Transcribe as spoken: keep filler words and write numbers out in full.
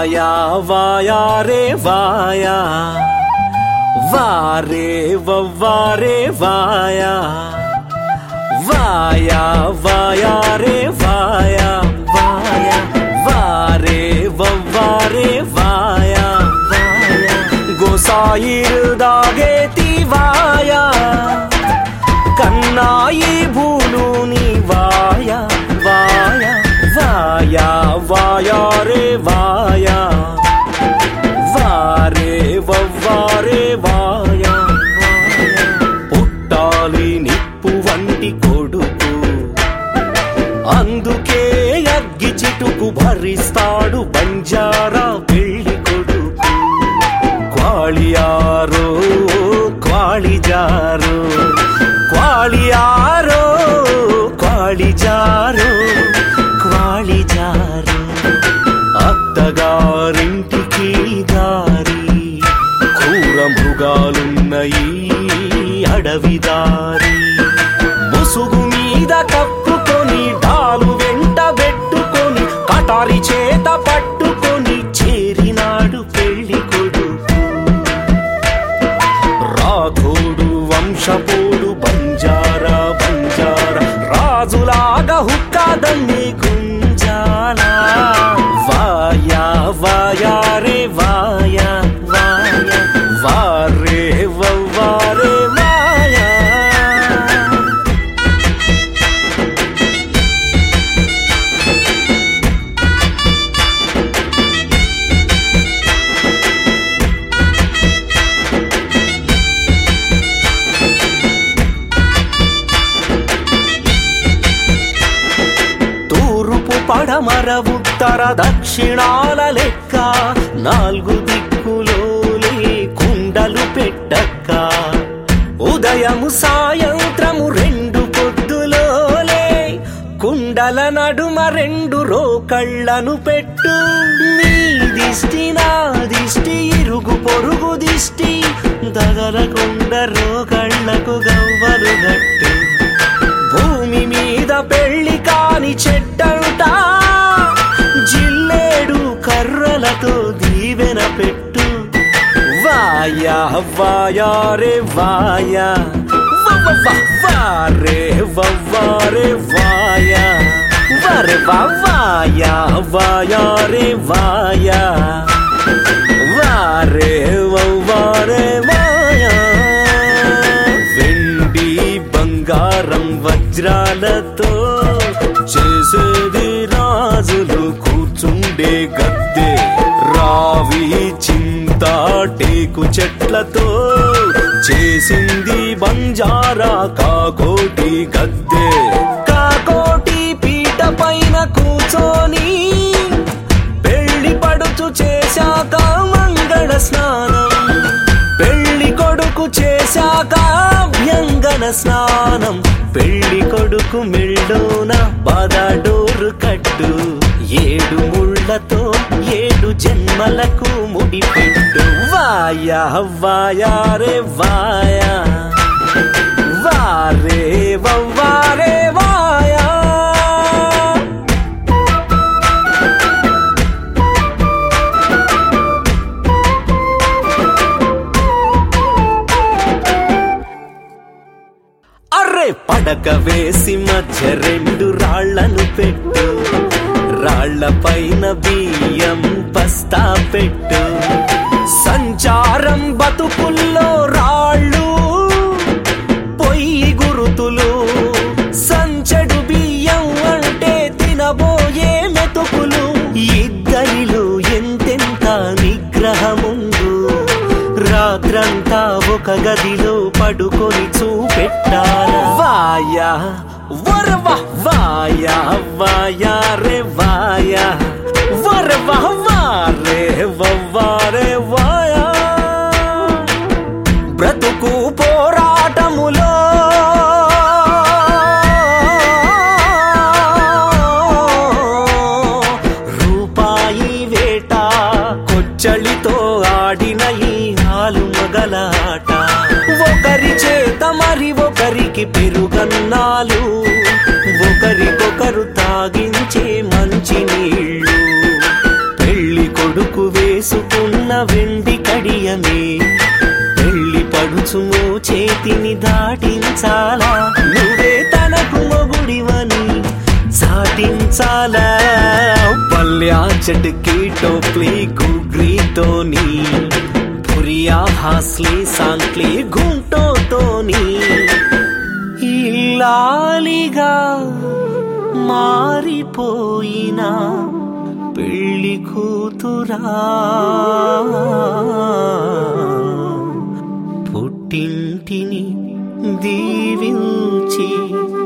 via వాయా రే వాయా వారే వవ్వారే వాయా వాయా వాయా రే వాయా వాయా వారే వవ్వారే వాయా వాయా గోసాయిరుదాగేతి వాయా కన్నాయి భూలు నీ వాయా వాయా వాయా వాయా రే వాయా వారే వవ్వారే వాయా పుట్టాలి నిప్పు వంటి కొడుకు అందుకే అగ్గి చిటుకు భరిస్తాడు బంజారా పెళ్లి కొడుకు క్వాళియారో క్వాళిజారో క్వాళియారో క్వాళిజారో క్వాళిజారో అత్తగారింటికి దారి క్రూర మృగాలున్నయి అడవిదారి ముసుగు మీద కప్పుకొని డాలు వెంట పెట్టుకొని కటారి చేత పట్టుకొని చేరినాడు పెళ్లి కొడుకు రాఘోడు వంశపోడు బంజారా బంజారా రాజులాగా హుక్కాదన్ని గుంజాలా వాయా వాయా రే వాయా వాయా వారే వవ్వారే వాయా తూర్పు పడమర ఉత్తర దక్షిణాల లెక్క నాలుగు దిక్కులో కుండలు పెట్టక్క ఉదయము సాయంత్రము రెండు పొద్దులోలే కుండల నడుమ రెండు రోకళ్ళను పెట్టు నీ దిష్టి నా దిష్టి ఇరుగు పొరుగు దిష్టి దగలకుండ రోకళ్ళకు గవ్వలు గట్టు భూమి మీద పెళ్లి కాని చెట్టంతా జిల్లేడు కర్రలతో దీవెన పెట్టు వాయా వాయా రే వాయా వారే వవ్వారే వాయా వరే వాయా వాయా రే వాయా వారే వవ్వారే వాయా వెండి బంగారం వజ్రాలతో చేసేది రాజులు కూర్చుండే గద్దె రావి చింతా టేకు చెట్లతో చేసింది బంజారా కాకోటి గద్దె కాకోటి పీట పైన కూర్చొని పెళ్లి పడుచు చేశాక మంగళ స్నానం పెళ్లి కొడుకు చేశాక అభ్యంగన స్నానం పెళ్లి కొడుకు మెళ్ళోన బాదాడోరు కట్టు ఏడు ముళ్ళతో ఏడు జన్మలకు ముడిపెట్టు వాయా వాయా రే వాయా వారే వవ్వారే వాయా అర్రే పడక వేసి మధ్య రెండు రాళ్లను పెట్టు రాళ్ల పైన బియ్యం బస్తా పెట్టు సంచారం బతుకుల్లో రాళ్ళు పొయ్యి గురుతులు సంచడు బియ్యం అంటే తినబోయే మెతుకులు ఇద్దరిలో ఎంతెంత నిగ్రహముందు రాత్రంతా ఒక గదిలో పడుకొని చూపెట్టాలా వాయా వరవా వాయా వాయా రే వాయా వరవా వారే వవ్వారే వాయా బ్రతుకు పోరాటములో రూపాయి వేట కొచ్చలితో ఆడిన ఈ హాలు మగలాట ఒకరి చేత మరి ఒకరికి పెరుగన్నాలు ఒకరికొకరు తాగించే మంచి నీళ్ళు పెళ్లి కొడుకు కోసము చేతిని దాటించాలా నువ్వే తనకు మొగుడివని సాటించాలా పల్యా చటకి టోప్లీ గుగ్రీతోని పురియా హాస్లీ సాంక్లీ గుంటోతోని ఇల్లాలిగా మారిపోయిన పెళ్లి కూతురా పుట్టింటిని దీవించి